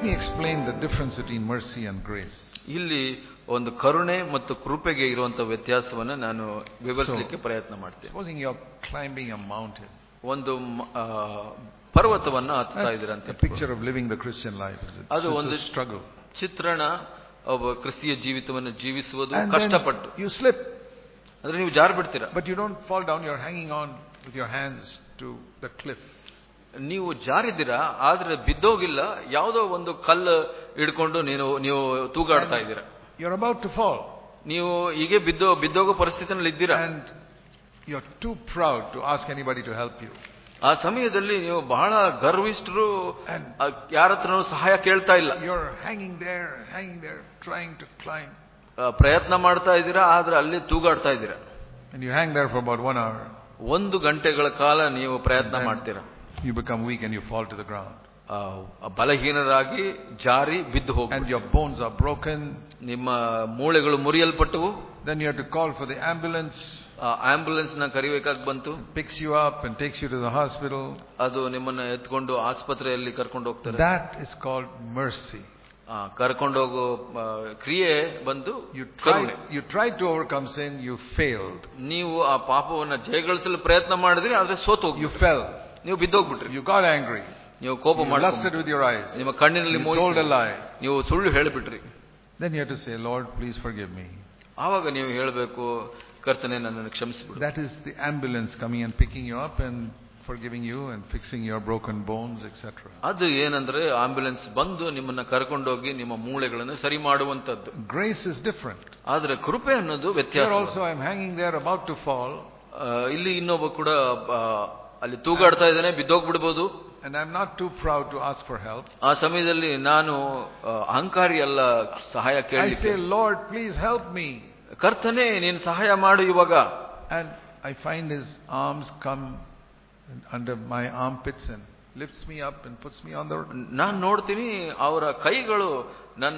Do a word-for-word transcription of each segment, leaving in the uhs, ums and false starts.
me explain the difference between mercy and grace. ಇಲ್ಲಿ ಒಂದು ಕರುಣೆ ಮತ್ತು ಕೃಪೆಗೆ ಇರುವಂತಹ ವ್ಯತ್ಯಾಸವನ್ನು ನಾನು ವಿವರಿಸಲಿಕ್ಕೆ ಪ್ರಯತ್ನ ಮಾಡ್ತೇನೆ. Supposing you are climbing a mountain. ಒಂದು ಪರ್ವತವನ್ನು ಹತ್ತುತ್ತಾ ಇದ್ದೀರಾ ಅಂತ. A picture of living the Christian life. ಅದು ಒಂದು struggle. ಚಿತ್ರಣ ಒಬ್ಬ ಕ್ರಿಸ್ತಿಯ ಜೀವಿತವನ್ನು ಜೀವಿಸುವುದು ಕಷ್ಟಪಟ್ಟು. You slip. ಅಂದ್ರೆ ನೀವು ಜಾರು ಬಿಡ್ತೀರಾ. But you don't fall down, you're hanging on with your hands to the cliff. ನೀವು ಜಾರಿದ್ದೀರಾ, ಆದ್ರೆ ಬಿದ್ದೋಗಿಲ್ಲ, ಯಾವುದೋ ಒಂದು ಕಲ್ಲು ಹಿಡ್ಕೊಂಡು ನೀನು ನೀವು ತೂಗಾಡ್ತಾ ಇದ್ದೀರಾ. You're about to fall. ನೀವು ಹೀಗೆ ಬಿದ್ದೋ ಬಿದ್ದೋಗೋ ಪರಿಸ್ಥಿತಿನಲ್ಲಿ ಇದ್ದೀರಾ. And you're too proud to ask anybody to help you. ಆ ಸಮಯದಲ್ಲಿ ನೀವು ಬಹಳ ಗರ್ವಿಷ್ಠರು, ಯಾರ ಹತ್ರನೂ ಸಹಾಯ ಕೇಳ್ತಾ ಇಲ್ಲ. You're hanging there, hanging there, trying to climb. ಪ್ರಯತ್ನ ಮಾಡ್ತಾ ಇದ್ದೀರಾ, ಆದ್ರೆ ಅಲ್ಲಿ ತೂಗಾಡ್ತಾ ಇದ್ದೀರಾ. And you hang there for about one hour. ಒಂದು ಗಂಟೆಗಳ ಕಾಲ ನೀವು ಪ್ರಯತ್ನ ಮಾಡ್ತೀರಾ. You become weak and you fall to the ground. ಬಲಹೀನರಾಗಿ ಜಾರಿ ಬಿದ್ದು ಹೋಗಿ. And your bones are broken. ನಿಮ್ಮ ಮೂಳೆಗಳು ಮುರಿಯಲ್ಪಟ್ಟವು. Then you have to call for the ambulance. Ambulance ನ ಕರಿಬೇಕಾಗಿ ಬಂತು. Picks you up and takes you to the hospital. ಅದು ನಿಮ್ಮನ್ನ ಎತ್ಕೊಂಡು ಆಸ್ಪತ್ರೆಯಲ್ಲಿ ಕರ್ಕೊಂಡು ಹೋಗ್ತಾರೆ. That is called mercy. ಕರ್ಕೊಂಡೋಗೋ ಕ್ರಿಯೆ ಬಂದು you tried you tried to overcome sin, you failed. ನೀವು ಆ ಪಾಪವನ್ನು ಜಯಗಳಿಸಲು ಪ್ರಯತ್ನ ಮಾಡಿದ್ರಿ, ಆದ್ರೆ ಸೋತು ಹೋಗಿ. You fell. ನೀವು ಬಿದ್ದೋಗ್ಬಿಟ್ರಿ. You got angry. ನೀವು ಕೋಪ ಮಾಡಿ lusted with your eyes. ನಿಮ್ಮ ಕಣ್ಣಿನಲ್ಲಿ told a lie. ನೀವು ಸುಳ್ಳು ಹೇಳಿಬಿಟ್ರಿ. Then you have to say, Lord, please forgive me. ಆವಾಗ ನೀವು ಹೇಳಬೇಕು, ಕರ್ತನೇ ನನ್ನನ್ನು ಕ್ಷಮಿಸಿಬಿಡು. That is the ambulance coming and picking you up and forgiving you and fixing your broken bones, et cetera. ಅದು ಏನಂದ್ರೆ ambulance ಬಂದು ನಿಮ್ಮನ್ನ ಕರ್ಕೊಂಡೋಗಿ ನಿಮ್ಮ ಮೂಳೆಗಳನ್ನು ಸರಿ ಮಾಡುವಂತದ್ದು. Grace is different. ಆದ್ರೆ ಕೃಪೆ ಅನ್ನೋದು ವ್ಯತ್ಯಾಸ. Here also I am hanging there about to fall. ಇಲ್ಲಿ ಇನ್ನೊಬ್ಬ ಕೂಡ ಅಲ್ಲಿ ತೂಗಾಡ್ತಾ ಇದ್ದಾನೆ, ಬಿದ್ದೋಗ್ಬಿಡ್ಬೋದು. And I am not too proud to ask for help. ಆ ಸಮಯದಲ್ಲಿ ನಾನು ಅಹಂಕಾರಿ ಅಲ್ಲ ಸಹಾಯ ಕೇಳಲಿಕ್ಕೆ. I say, Lord, please help me. ಕರ್ತನೇ ನೀನು ಸಹಾಯ ಮಾಡು ಇವಾಗ. And I find his arms come under my armpits and lifts me up and puts me on the road. ನಾನು ನೋಡ್ತೀನಿ ಅವರ ಕೈಗಳು ನನ್ನ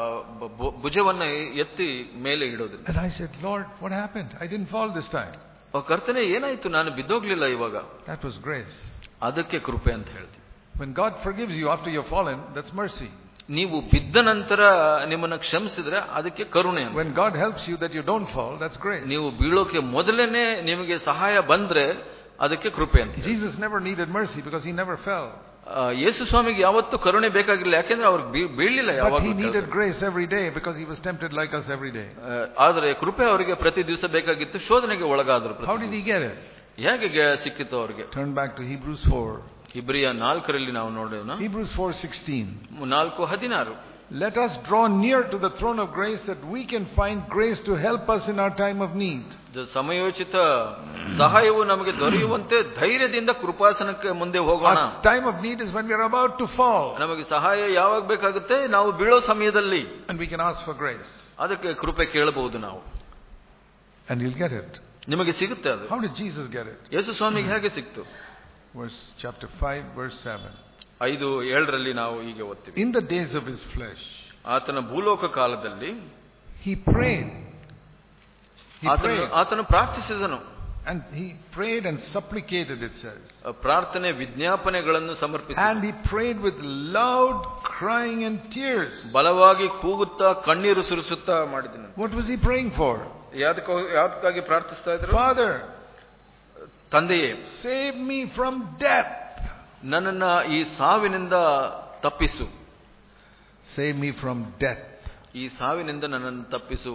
ಭುಜವನ್ನ ಎತ್ತಿ ಮೇಲೆ ಇಡೋದು. And I said, Lord, what happened? I didn't fall this time. ಕರ್ತನೇ ಏನಾಯ್ತು, ನಾನು ಬಿದ್ದೋಗ್ಲಿಲ್ಲ ಇವಾಗ. That was grace. ಅದಕ್ಕೆ ಕೃಪೆ ಅಂತ ಹೇಳ್ತೀವಿ. When God forgives you after you've fallen, that's mercy. ನೀವು ಬಿದ್ದ ನಂತರ ನಿಮ್ಮನ್ನ ಕ್ಷಮಿಸಿದ್ರೆ ಅದಕ್ಕೆ ಕರುಣೆ. When God helps you that you don't fall, that's grace. ನೀವು ಬೀಳೋಕೆ ಮೊದಲೇನೆ ನಿಮಗೆ ಸಹಾಯ ಬಂದ್ರೆ ಅದಕ್ಕೆ ಕೃಪೆ ಅಂತ. Jesus never needed mercy because he never fell. ಯೇಸು ಸ್ವಾಮಿಗೆ ಯಾವತ್ತೂ ಕರುಣೆ ಬೇಕಾಗಿಲ್ಲ, ಯಾಕೆಂದ್ರೆ ಅವ್ರು ಬೀಳಲಿಲ್ಲ ಯಾವಾಗ. But he needed grace every day because he was tempted like us every day. ಆದ್ರೆ ಕೃಪೆ ಅವರಿಗೆ ಪ್ರತಿ ದಿವಸ ಬೇಕಾಗಿತ್ತು, ಶೋಧನೆಗೆ ಒಳಗಾದ್ರು. How did he get it? ಹೇಗೆ ಸಿಕ್ಕಿತ್ತು ಅವರಿಗೆ? Turn back to Hebrews four. ಇಬ್ರಿಯ ನಾಲ್ಕರಲ್ಲಿ ನಾವು ನೋಡೋಣ. Hebrews four sixteen. ನಾಲ್ಕು ಹದಿನಾರು. Let us draw near to the throne of grace that we can find grace to help us in our time of need. ಸಮಯೋಚಿತ ಸಹಾಯವು ನಮಗೆ ದೊರೆಯುವಂತೆ ಧೈರ್ಯದಿಂದ ಕೃಪಾಸನಕ್ಕೆ ಮುಂದೆ ಹೋಗೋಣ. Our time of need is when we are about to fall. ನಮಗೆ ಸಹಾಯ ಯಾವಾಗ ಬೇಕಾಗುತ್ತೆ? ನಾವು ಬೀಳೋ ಸಮಯದಲ್ಲಿ. And we can ask for grace. ಅದಕ್ಕೆ ಕೃಪೆ ಕೇಳಬಹುದು ನಾವು. And you'll get it. ನಿಮಗೆ ಸಿಗುತ್ತೆ ಅದು. How did Jesus get it? ಯೇಸು ಸ್ವಾಮಿಗೆ ಹೇಗೆ ಸಿಕ್ತು? Verse chapter five verse seven. ಐದು ಏಳರಲ್ಲಿ ನಾವು ಹೀಗೆ ಓದ್ತೀವಿ. In the days of his flesh, ಆತನ ಭೂಲೋಕ ಕಾಲದಲ್ಲಿ he prayed. He prayed. ಆತನು ಪ್ರಾರ್ಥಿಸಿದನು. And he prayed and supplicated, it says. ಪ್ರಾರ್ಥನೆ ವಿಜ್ಞಾಪನೆಗಳನ್ನು ಸಮರ್ಪಿಸಿದನು. And he prayed with loud crying and tears. ಬಲವಾಗಿ ಕೂಗುತ್ತಾ ಕಣ್ಣೀರು ಸುರಿಸುತ್ತಾ ಮಾಡಿದನು. What was he praying for? ಯಾದಕ್ಕಾಗಿ ಪ್ರಾರ್ಥಿಸ್ತಾ ಇದ್ರು? Father, ತಂದೆಯೇ, save me from death. ನನ್ನನ್ನ ಈ ಸಾವಿನಿಂದ ತಪ್ಪಿಸು. Save me from death. ಈ ಸಾವಿನಿಂದ ನನ್ನನ್ನು ತಪ್ಪಿಸು.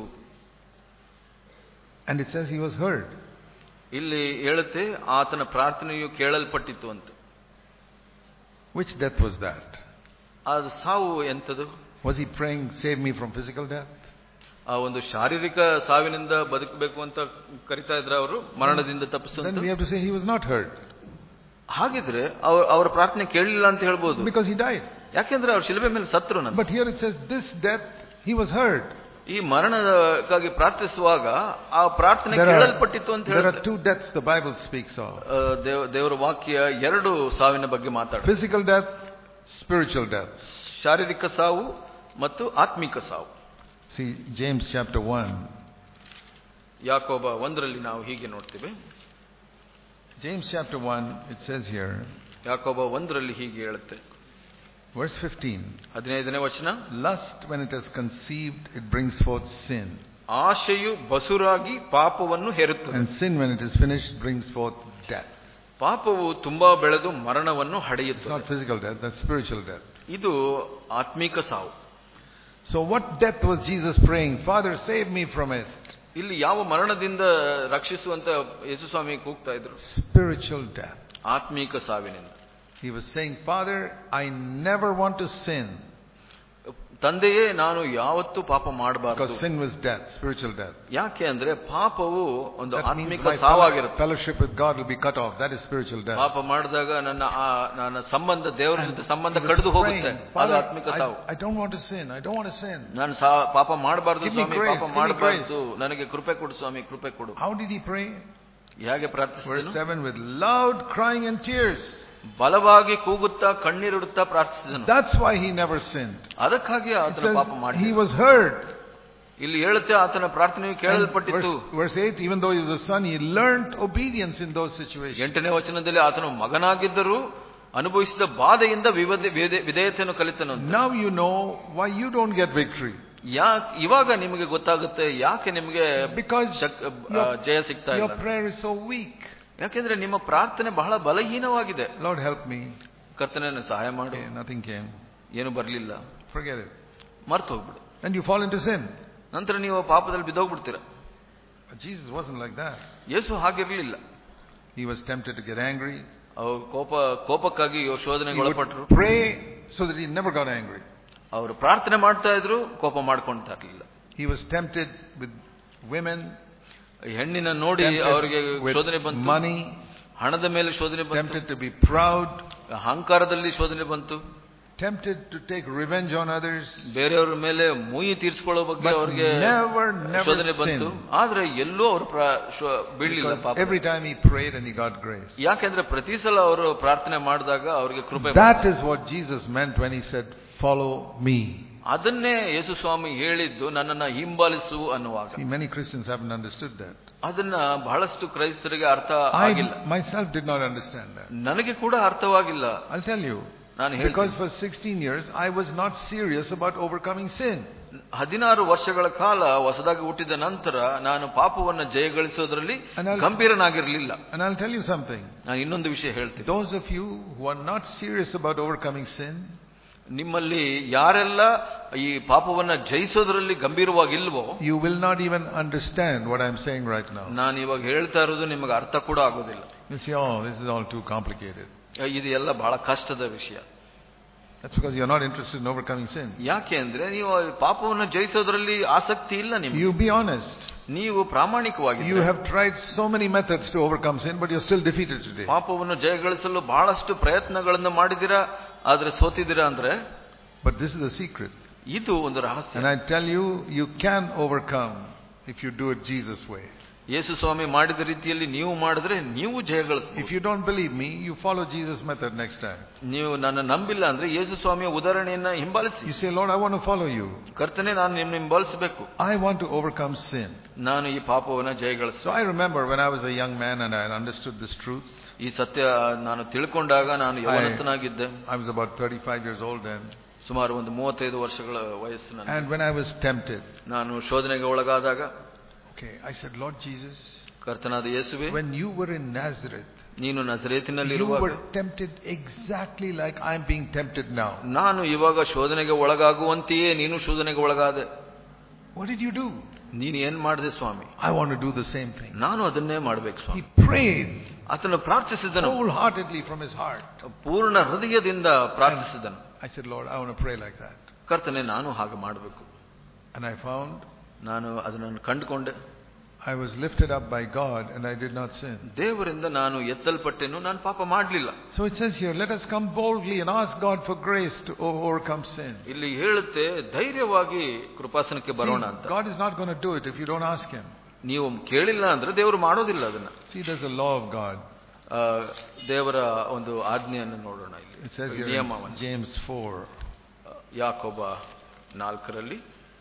And it says he was heard. ಇಲ್ಲಿ ಹೇಳುತ್ತೆ ಆತನ ಪ್ರಾರ್ಥನೆಯು ಕೇಳಲ್ಪಟ್ಟಿತ್ತು ಅಂತ. Which death was that? ಅದು ಸಾವು ಎಂತದು? Was he praying, save me from physical death? ಆ ಒಂದು ಶಾರೀರಿಕ ಸಾವಿನಿಂದ ಬದುಕಬೇಕು ಅಂತ ಕರಿತಾ ಇದ್ರ ಅವರು, ಮರಣದಿಂದ ತಪ್ಪಿಸು ಅಂತ. Then we have to say he was not heard. ಹಾಗಿದ್ರೆ ಅವರ ಪ್ರಾರ್ಥನೆ ಕೇಳಲಿಲ್ಲ ಅಂತ ಹೇಳ್ಬೋದು. Because he died. ಯಾಕೆಂದ್ರೆ ಅವ್ರು ಶಿಲುಬೆ ಮೇಲೆ ಸತ್ರು. But here it says this death he was heard. ಈ ಮರಣಕ್ಕಾಗಿ ಪ್ರಾರ್ಥಿಸುವಾಗ ಆ ಪ್ರಾರ್ಥನೆ ಕೇಳಲ್ಪಟ್ಟಿತ್ತು ಅಂತ ಹೇಳುತ್ತೆ. There are two deaths the Bible speaks of. ದೇವರ ವಾಕ್ಯ ಎರಡು ಸಾವಿನ ಬಗ್ಗೆ ಮಾತಾಡುತ್ತೆ. Physical death, spiritual death. ಶಾರೀರಿಕ ಸಾವು ಮತ್ತು ಆತ್ಮಿಕ ಸಾವು. See James chapter one. ಯಾಕೋಬ ಒಂದರಲ್ಲಿ ನಾವು ಹೀಗೆ ನೋಡ್ತೀವಿ. James chapter one, it says here. ಯಾಕೋಬ ಒಂದರಲ್ಲಿ ಹೀಗೆ ಹೇಳುತ್ತೆ. Verse fifteen. ಹದಿನೈದನೇ ವಚನ. Lust, when it is conceived, it brings forth sin. ಆಶೆಯು ಬಸುರಾಗಿ ಪಾಪವನ್ನು ಹೆರುತ್ತದೆ. And sin, when it is finished, brings forth death. ಪಾಪವು ತುಂಬಾ ಬೆಳೆದು ಮರಣವನ್ನು ಹಡೆಯುತ್ತದೆ. It's not physical death, that's spiritual death. ಇದು ಆತ್ಮಿಕ ಸಾವು. So what death was Jesus praying? Father, save me from it. ಇಲ್ಲಿ ಯಾವ ಮರಣದಿಂದ ರಕ್ಷಿಸುವಂತ ಯೇಸು ಸ್ವಾಮಿ ಕೂಗ್ತಾ ಇದ್ರು? Spiritual death. ಆತ್ಮಿಕ ಸಾವಿನಿಂದ. He was saying, Father, I never want to sin. ತಂದೆಯೇ, ನಾನು ಯಾವತ್ತೂ ಪಾಪ ಮಾಡಬಾರದು. Because sin was death, spiritual death. ಯಾಕೆ ಅಂದ್ರೆ ಪಾಪವು ಒಂದು ಆತ್ಮಿಕ my ಸಾವಾಗಿರುತ್ತೆ. fellowship with God will be cut off. That is spiritual death. ಪಾಪ ಮಾಡಿದಾಗ ನನ್ನ ನನ್ನ ಸಂಬಂಧ ದೇವರ ಜೊತೆ ಸಂಬಂಧ ಕಡಿದು ಹೋಗುತ್ತೆ. ಅದು ಆತ್ಮಿಕ ಸಾವು. I don't want to sin. I don't want to sin. ನಾನು ಪಾಪ ಮಾಡಬಾರದು ಸ್ವಾಮಿ, ಪಾಪ ಮಾಡಬಾರದು, ನನಗೆ ಕೃಪೆ ಕೊಡು ಸ್ವಾಮಿ, ಕೃಪೆ ಕೊಡು. How did he pray? ಹೇಗೆ ಪ್ರಾರ್ಥಿಸಿದನು? Verse seven, with loud crying and tears. ಬಲವಾಗಿ ಕೂಗುತ್ತಾ ಕಣ್ಣೀರಿಡುತ್ತಾ ಪ್ರಾರ್ಥಿಸಿದನು. That's why he never sinned. ಅದಕ್ಕಾಗಿ ಆತನ ಪಾಪ ಮಾಡಿದ. He was heard. ಇಲ್ಲಿ ಹೇಳುತ್ತೆ ಆತನ ಪ್ರಾರ್ಥನೆಯು ಕೇಳಲ್ಪಟ್ಟಿತು. Verse eight, even though he was a son, he learned obedience in those situations. ಎಂಟನೇ ವಚನದಲ್ಲಿ ಆತನು ಮಗನಾಗಿದ್ದರೂ ಅನುಭವಿಸಿದ ಬಾಧೆಯಿಂದ ವಿಧೇಯತೆಯನ್ನು ಕಲಿತನು. Now you know why you don't get victory. ಯಾಕೆ ಇವಾಗ ನಿಮಗೆ ಗೊತ್ತಾಗುತ್ತೆ ಯಾಕೆ ನಿಮಗೆ ಜಯ ಸಿಗ್ತಾ ಇಲ್ಲ. Your prayer is so weak. ಯಾಕೆಂದ್ರೆ ನಿಮ್ಮ ಪ್ರಾರ್ಥನೆ ಬಹಳ ಬಲಹೀನವಾಗಿದೆ. Lord help me. ಕರ್ತನೇ ನನಗೆ ಸಹಾಯ ಮಾಡು. Nothing came. ಏನು ಬರಲಿಲ್ಲ. Forget it. ಮರ್ತು ಹೋಗ್ಬಿಡು. And you fall into sin. ನಂತರ ನೀವು ಪಾಪದಲ್ಲಿ ಬಿದ್ದೋಗ್ಬಿಡ್ತೀರ. But Jesus wasn't like that. Yesu ಹಾಗಿರಲಿಲ್ಲ. He was tempted to get angry. ಅವರು ಕೋಪ ಕೋಪಕ್ಕಾಗಿ ಶೋಧನೆಗೆ ಒಳಪಟ್ಟರು. Pray so that he never got angry. ಅವರು ಪ್ರಾರ್ಥನೆ ಮಾಡ್ತಾ ಇದ್ರು, ಕೋಪ ಮಾಡ್ಕೊಳ್ತಾ ಇರಲಿಲ್ಲ. He was tempted with women. ಹೆಣ್ಣಿನ ನೋಡಿ ಅವರಿಗೆ ಶೋಧನೆ ಬಂತು. Money. ಹಣದ ಮೇಲೆ ಶೋಧನೆ ಬಂತು. Tempted to be proud. ಅಹಂಕಾರದಲ್ಲಿ ಶೋಧನೆ ಬಂತು. Tempted to take revenge on others. ಬೇರೆಯವರ ಮೇಲೆ ಮುಯಿ ತೀರಿಸಿಕೊಳ್ಳೋ ಬಗ್ಗೆ ಅವರಿಗೆ ಶೋಧನೆ ಬಂತು. ಆದ್ರೆ ಎಲ್ಲೂ ಅವರು ಬೀಳಲಿಲ್ಲ. ಪಾಪ. Every time he prayed and he got grace. ಯಾಕೆಂದ್ರೆ ಪ್ರತಿ ಸಲ ಅವರು ಪ್ರಾರ್ಥನೆ ಮಾಡಿದಾಗ ಅವರಿಗೆ ಕೃಪೆ. That is what Jesus meant when he said, "Follow me." ಅದನ್ನೇ ಯೇಸು ಸ್ವಾಮಿ ಹೇಳಿದ್ದು, ನನ್ನನ್ನ ಹಿಂಬಾಲಿಸು ಅನ್ನುವಾಗ. See, many Christians haven't understood that. ಅದನ್ನ ಬಹಳಷ್ಟು ಕ್ರೈಸ್ತರಿಗೆ ಅರ್ಥ ಆಗಿಲ್ಲ. I myself did not understand that. ನನಗೆ ಕೂಡ ಅರ್ಥವಾಗಿಲ್ಲ. I'll tell you. ನಾನು ಹೇಳ್ತೀನಿ. Because for sixteen years I was not serious about overcoming sin. ಹದಿನಾರು ವರ್ಷಗಳ ಕಾಲ ಹೊಸದಾಗಿ ಹುಟ್ಟಿದ ನಂತರ ನಾನು ಪಾಪವನ್ನು ಜಯಗಳಿಸೋದ್ರಲ್ಲಿ ಗಂಭೀರನಾಗಿರಲಿಲ್ಲ. And I'll tell you something. ನಾನು ಇನ್ನೊಂದು ವಿಷಯ ಹೇಳ್ತೀನಿ. Those of you who are not serious about overcoming sin, ನಿಮ್ಮಲ್ಲಿ ಯಾರೆಲ್ಲ ಈ ಪಾಪವನ್ನ ಜಯಿಸೋದ್ರಲ್ಲಿ ಗಂಭೀರವಾಗಿಲ್ವೋ, you will not even understand what I'm saying right now. ನಾನು ಇವಾಗ ಹೇಳ್ತಾ ಇರೋದು ನಿಮಗೆ ಅರ್ಥ ಕೂಡ ಆಗೋದಿಲ್ಲ. You'll say, "Oh, this is all too complicated." ಇದು ಎಲ್ಲ ಬಹಳ ಕಷ್ಟದ ವಿಷಯ. That's because you're not interested in overcoming sin. ಯಾಕೆ ಅಂದ್ರೆ ನೀವು ಪಾಪವನ್ನು ಜಯಿಸೋದ್ರಲ್ಲಿ ಆಸಕ್ತಿ ಇಲ್ಲ ನಿಮಗೆ. You be honest. ನೀವು ಪ್ರಾಮಾಣಿಕವಾಗಿ. You have tried so many methods to overcome sin, but you're still defeated today. ಪಾಪವನ್ನು ಜಯಗಳಿಸಲು ಬಹಳಷ್ಟು ಪ್ರಯತ್ನಗಳನ್ನು ಮಾಡಿದಿರಾ, ಆದ್ರೆ ಸೋತಿದ್ದೀರಾ ಅಂದ್ರೆ. But this is the secret. ಇದು ಒಂದು ರಹಸ್ಯ. And I tell you, you can overcome if you do it Jesus' way. ಯೇಸು ಸ್ವಾಮಿ ಮಾಡಿದ ರೀತಿಯಲ್ಲಿ ನೀವು ಮಾಡಿದ್ರೆ ನೀವು ಜಯಗಳಿಸಬಹುದು. If you don't believe me, you follow Jesus' method next time. ನೀವು ನನ್ನ ನಂಬಿಲ್ಲ ಅಂದ್ರೆ ಯೇಸು ಸ್ವಾಮಿಯ ಉದಾಹರಣೆಯನ್ನ ಹಿಂಬಾಲಿಸಿ. You say, "Lord, I want to follow you." ಕರ್ತನೇ, ನಾನು ನಿಮ್ಮನ್ನು ಹಿಂಬಾಲಿಸಬೇಕು. I want to overcome sin. ನಾನು ಈ ಪಾಪವನ್ನು ಜಯಗಳಿಸಬೇಕು. So I remember when I was a young man and I understood this truth. ಈ ಸತ್ಯ ನಾನು ತಿಳ್ಕೊಂಡಾಗ ನಾನು ಯೌವನಸ್ಥನಾಗಿದ್ದೆ. I was about thirty-five years old then. ಸುಮಾರು ಒಂದು ಮೂವತ್ತೈದು ವರ್ಷಗಳ ವಯಸ್ಸಿನ. And when I was tempted, ನಾನು ಶೋಧನೆಗೆ ಒಳಗಾದಾಗ, okay, I said, "Lord Jesus, ಕರ್ತನಾದ ಯೇಸುವೇ, when you were in Nazareth, ನೀನು ನಜರೇತಿನಲ್ಲಿ you ಇರುವಾಗ were tempted exactly like I'm being tempted now. ನಾನು ಇವಾಗ ಶೋಧನೆಗೆ ಒಳಗಾಗುವಂತೆಯೇ ನೀನು ಶೋಧನೆಗೆ ಒಳಗಾದೆ. What did you do?" ನೀನು ಏನ್ ಮಾಡಿದೆ ಸ್ವಾಮಿ? I want to do the same thing. ನಾನು ಅದನ್ನೇ ಮಾಡಬೇಕು ಸ್ವಾಮಿ. He prayed ಆತನು ಪ್ರಾರ್ಥಿಸಿದನು wholeheartedly from his heart. ಪೂರ್ಣ ಹೃದಯದಿಂದ ಪ್ರಾರ್ಥಿಸಿದನು. I said, "Lord, I want to pray like that." ಕರ್ತನೇ, ನಾನು ಹಾಗೆ ಮಾಡಬೇಕು. And I found ನಾನು ಅದನ್ನು ಕಂಡುಕೊಂಡೆ. I was lifted up by God and I did not sin. ದೇವರಿಂದ ನಾನು ಎತ್ತಲ್ಪಟ್ಟೆನು, ನಾನು ಪಾಪ ಮಾಡಲಿಲ್ಲ. So it says here, let us come boldly and ask God for grace to overcome sin. ಇಲ್ಲಿ ಹೇಳುತ್ತೆ, ಧೈರ್ಯವಾಗಿ ಕೃಪಾಸನಕ್ಕೆ ಬರೋಣ ಅಂತ. God is not going to do it if you don't ask him. ನೀವು ಕೇಳಿಲ್ಲ ಅಂದ್ರೆ ದೇವರು ಮಾಡೋದಿಲ್ಲ ಅದನ್ನ. See, there's a law of God. ದೇವರ ಒಂದು ಆಜ್ಞೆಯನ್ನು ನೋಡೋಣ ಇಲ್ಲಿ. It says here in James four. ಯಾಕೋಬ ನಾಲ್ಕರಲ್ಲಿ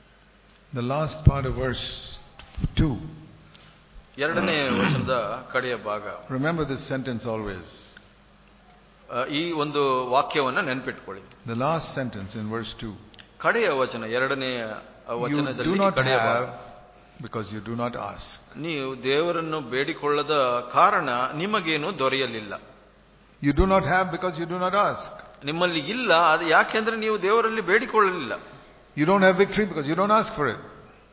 the last part of verse two. ಎರಡನೇ ವಚನದ ಕಡೆಯ ಭಾಗ. Remember this sentence always. ಈ ಒಂದು ವಾಕ್ಯವನ್ನ ನೆನಪಿಟ್ಕೊಳ್ಳಿ. The last sentence in verse two. ಕಡೆಯ ವಚನ, ಎರಡನೇ ವಚನದಲ್ಲಿ, you do not have because you do not ask. ನೀವು ದೇವರನ್ನು ಬೇಡಿಕೊಳ್ಳದ ಕಾರಣ ನಿಮಗೇನು ದೊರೆಯಲಿಲ್ಲ. You do not have because you do not ask. ನಿಮ್ಮಲ್ಲಿ ಇಲ್ಲ, ಅದು ಯಾಕೆಂದ್ರೆ ನೀವು ದೇವರಲ್ಲಿ ಬೇಡಿಕೊಳ್ಳಲಿಲ್ಲ. You don't have victory because you don't ask for it.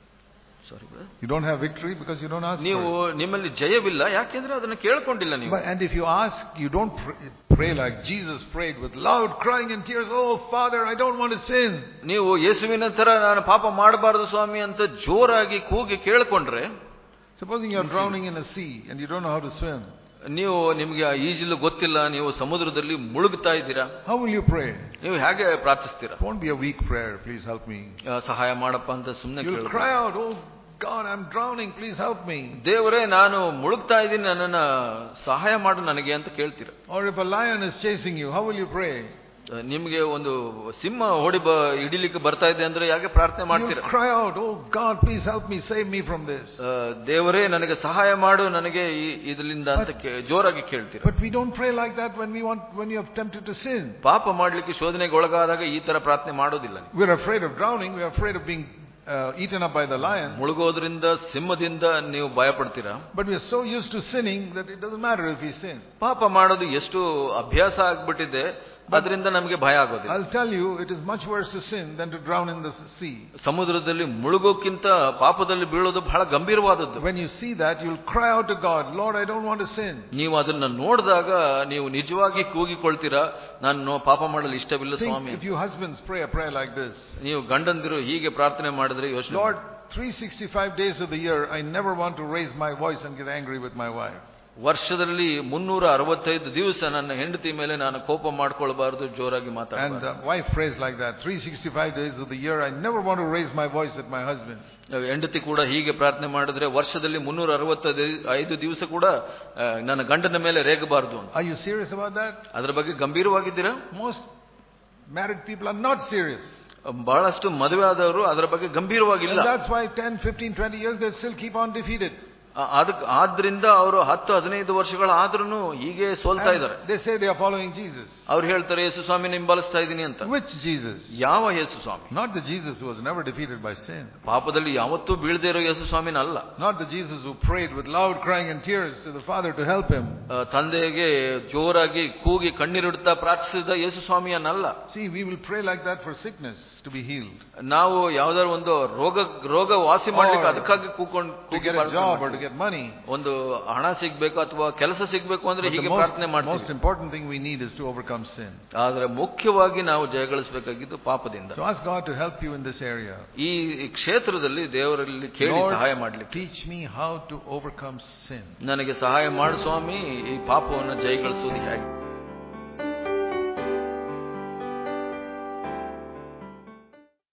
Sorry, brother. You don't have victory because you don't ask ನೀವು for it. ನಿಮ್ಮಲ್ಲಿ ಜಯವಿಲ್ಲ ಯಾಕೆಂದ್ರೆ ಅದನ್ನು ಕೇಳಿಕೊಂಡಿಲ್ಲ ನೀವು. But, and if you ask, you don't pray, pray like Jesus prayed with loud crying and tears, "Oh Father, I don't want to sin." ನೀವು ಯೇಸುವಿನ ತರ ನಾನು ಪಾಪ ಮಾಡಬಾರದು ಸ್ವಾಮಿ ಅಂತ ಜೋರಾಗಿ ಕೂಗಿ ಕೇಳಿಕೊಂಡ್ರೆ, supposing you are drowning in a sea and you don't know how to swim, ನೀವು ನಿಮಗೆ ಈಜಲು ಗೊತ್ತಿಲ್ಲ, ನೀವು ಸಮುದ್ರದಲ್ಲಿ ಮುಳುಗ್ತಾ ಇದ್ದೀರಾ, how will you pray? ನೀವು ಹೇಗೆ ಪ್ರಾರ್ಥಿಸ್ತೀರಾ? It won't be a weak prayer. Please help me. ಸಹಾಯ ಮಾಡಪ್ಪ ಅಂತ ಸುಮ್ಮನೆ You'll ಕೇಳೋದು. cry out, "Oh God, I'm drowning. Please help me." ದೇವರೇ ನಾನು ಮುಳುಗ್ತಾ ಇದ್ದೀನಿ, ನನ್ನನ್ನ ಸಹಾಯ ಮಾಡು ನನಗೆ ಅಂತ ಕೇಳ್ತೀರಾ. Or if a lion is chasing you, how will you pray? ನಿಮಗೆ ಒಂದು ಸಿಂಹ ಹೊಡಿ ಹಿಡಿಲಿಕ್ಕೆ ಬರ್ತಾ ಇದೆ ಅಂದ್ರೆ ಯಾಕೆ ಪ್ರಾರ್ಥನೆ ಮಾಡ್ತೀರಾ? You cry out, "Oh God, please help me, save me from this." ದೇವರೇ ನನಗೆ ಸಹಾಯ ಮಾಡು ನನಗೆ ಇದರಿಂದ ಅಂತ ಜೋರಾಗಿ ಕೇಳ್ತೀರಾ. But we don't pray like that when we want when you are tempted to sin. ಪಾಪ ಮಾಡ್ಲಿಕ್ಕೆ ಶೋಧನೆಗೆ ಒಳಗಾದಾಗ ಈ ತರ ಪ್ರಾರ್ಥನೆ ಮಾಡೋದಿಲ್ಲ. We're afraid of drowning. We're afraid of being uh, eaten up by the lion. ಮುಳುಗೋದ್ರಿಂದ ಸಿಂಹದಿಂದ ನೀವು ಭಯ ಪಡ್ತೀರಾ. But we are so used to sinning that it doesn't matter if we sin. ಪಾಪ ಮಾಡೋದು ಎಷ್ಟು ಅಭ್ಯಾಸ ಆಗ್ಬಿಟ್ಟಿದೆ, ಅದರಿಂದ ನಮಗೆ ಭಯ ಆಗೋದಿಲ್ಲ. I'll tell you, it is much worse to sin than to drown in the sea. ಸಮುದ್ರದಲ್ಲಿ ಮುಳುಗೋಕ್ಕಿಂತ ಪಾಪದಲ್ಲಿ ಬೀಳೋದು ಬಹಳ ಗಂಭೀರವಾದದ್ದು. When you see that, you'll cry out to God, "Lord, I don't want to sin." ನೀವು ಅದನ್ನ ನೋಡಿದಾಗ ನೀವು ನಿಜವಾಗಿ ಕೂಗಿಕೊಳ್ತೀರಾ, ನಾನು ಪಾಪ ಮಾಡಲು ಇಷ್ಟವಿಲ್ಲ ಸ್ವಾಮಿ. If you husbands pray a prayer like this, ನೀವು ಗಂಡಂದಿರು ಹೀಗೆ ಪ್ರಾರ್ಥನೆ ಮಾಡಿದ್ರೆ ಯೋಚನೆ, "Lord, three hundred sixty-five days of the year, I never want to raise my voice and get angry with my wife." ವರ್ಷದಲ್ಲಿ ಮುನ್ನೂರ ಅರವತ್ತೈದು ದಿವಸ ನನ್ನ ಹೆಂಡತಿ ಮೇಲೆ ನಾನು ಕೋಪ ಮಾಡ್ಕೊಳ್ಬಾರದು, ಜೋರಾಗಿ ಮಾತಾಡಬಾರದು. And the wife prays like that, three hundred sixty-five days of the year, I never want to raise my voice at my husband. ಹೆಂಡತಿ ಕೂಡ ಹೀಗೆ ಪ್ರಾರ್ಥನೆ ಮಾಡಿದ್ರೆ ವರ್ಷದಲ್ಲಿ ಮುನ್ನೂರ ಅರವತ್ತೈದು ದಿವಸ ಕೂಡ ನನ್ನ ಗಂಡನ ಮೇಲೆ ರೇಗಬಾರದು. Are you serious about that? ಅದರ ಬಗ್ಗೆ ಗಂಭೀರವಾಗಿದ್ದೀರಾ? Most married people are not serious. ಬಹಳಷ್ಟು ಮದುವೆ ಆದವರು ಅದರ ಬಗ್ಗೆ ಗಂಭೀರವಾಗಿಲ್ಲ. And that's why ten, fifteen, twenty years they still keep on defeated. ಅದಕ್ಕೆ ಆದ್ರಿಂದ ಅವರು ಹತ್ತು ಹದಿನೈದು ವರ್ಷಗಳ ಆದ್ರೂ ಹೀಗೆ ಸೋಲ್ತಾ ಇದ್ದಾರೆ. They say they are following Jesus. ಅವ್ರು ಹೇಳ್ತಾರೆ ಯೇಸು ಸ್ವಾಮಿ ಹಿಂಬಾಲಿಸ್ತಾ ಇದ್ದೀನಿ ಅಂತ. Which Jesus? ಯಾವ ಯೇಸು ಸ್ವಾಮಿ? Not the Jesus who was never defeated by sin. ಪಾಪದಲ್ಲಿ ಯಾವತ್ತೂ ಬೀಳದೇ ಇರೋ ಯೇಸು ಸ್ವಾಮಿನ ಅಲ್ಲ. Not the Jesus who prayed with loud crying and tears to the Father to help him. ತಂದೆಗೆ ಜೋರಾಗಿ ಕೂಗಿ ಕಣ್ಣೀರಿಡುತ್ತಾ ಪ್ರಾರ್ಥಿಸಿದ ಯೇಸು ಸ್ವಾಮಿಯನ್ನಲ್ಲ. See, we will pray like that for sickness to be healed. ನಾವು ಯಾವ್ದಾದ್ರು ಒಂದು ರೋಗ ರೋಗ ವಾಸಿ ಮಾಡ್ಲಿಕ್ಕೆ ಅದಕ್ಕಾಗಿ ಕೂಕೊಂಡು to get a job or to get money. ಒಂದು ಹಣ ಸಿಗಬೇಕು ಅಥವಾ ಕೆಲಸ ಸಿಗಬೇಕು ಅಂದ್ರೆ ಹೀಗೆ ಪ್ರಾರ್ಥನೆ ಮಾಡ್ತೀವಿ. Most important thing we need is to overcome sin. ಆದ್ರೆ ಮುಖ್ಯವಾಗಿ ನಾವು ಜಯಗಳಿಸಬೇಕಾಗಿದ್ದು ಪಾಪದಿಂದ. So ask God to help you in this area. ಈ ಕ್ಷೇತ್ರದಲ್ಲಿ ದೇವರಲ್ಲಿ ಕೇಳಿ ಸಹಾಯ ಮಾಡಲಿಕ್ಕೆ. Teach me how to overcome sin. ನನಗೆ ಸಹಾಯ ಮಾಡು ಸ್ವಾಮಿ, ಈ ಪಾಪವನ್ನು ಜಯಗಳಿಸುವುದು ಹೇಗೆ.